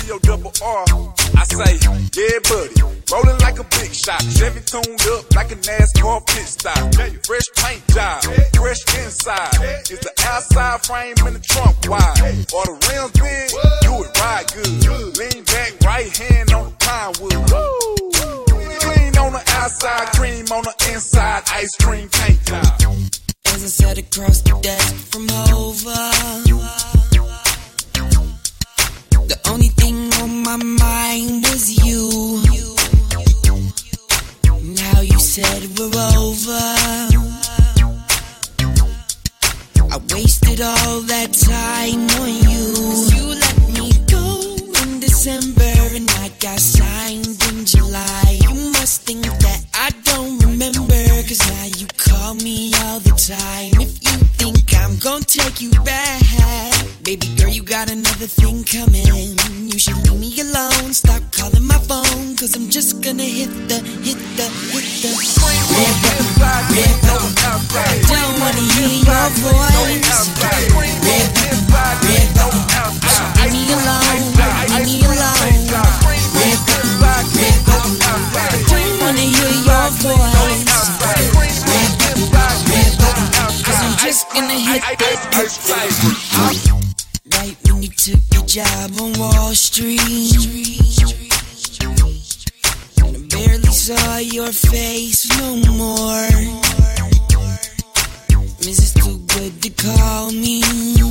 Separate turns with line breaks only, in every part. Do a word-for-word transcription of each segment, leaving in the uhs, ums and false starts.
C O double R. I say, yeah, buddy. Rolling like a big shot. Chevy tuned up like a NASCAR pit stop. Fresh paint job, fresh inside. Is the outside frame in the trunk wide? Or the rims big? Do it right good. Lean back, right hand on the pine wood. Clean on the outside, cream on the inside. Ice cream paint job.
As I sat across the desk from Hova, the only thing on my mind was you. Now you said we're over. I wasted all that time on you. You let me go in December and I got signed in July. You must think that I don't remember, cause now you call me all the time. If you think I'm gonna take you back, baby girl, you got another thing coming. You should leave me alone, stop calling my phone, cause I'm just gonna hit the, hit the, hit the red button, red button. I don't wanna hear your voice. Red button, red button. So leave me alone, leave me alone. Red button, red button. I don't wanna hear your voice. Red button, red button. Cause I'm just gonna hit the, hit the. Right when you took your job on Wall Street, and I barely saw your face no more. Missus Too Good to call me.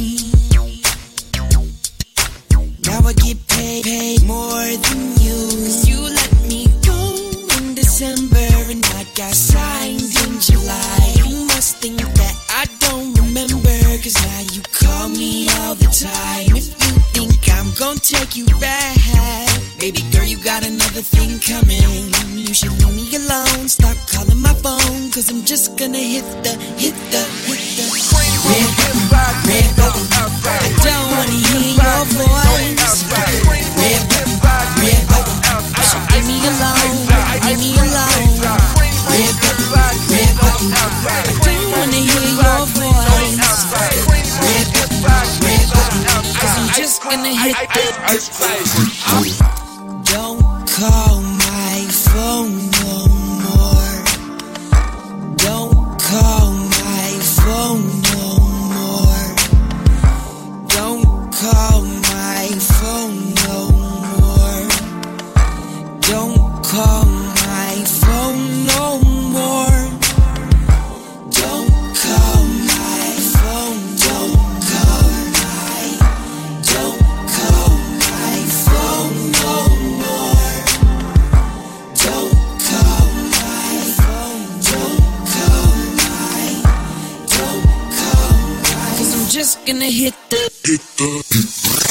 Now I get paid, paid more than you. Cause you let me go in December and I got signed in July. You must think that I don't remember, cause now you call me all the time. If you think I'm gonna take you back, baby girl, you got another thing coming. You should leave me alone, stop calling my phone, cause I'm just gonna hit the, hit the, hit the red button, red button. I don't wanna hear your voice. Red button, red button. So leave me alone, leave me alone. Red button, red button. I don't wanna hear your voice. Red button, red button. Cause I'm just gonna hit the. Don't call my phone no more. Don't call my phone no more. Don't call my phone no more. Don't call my phone no more. Don't call my phone. Don't call my. Don't call my phone no more. Don't call my phone. Don't call my. Don't call my. Cause I'm just gonna hit the. Hit the. Hit the.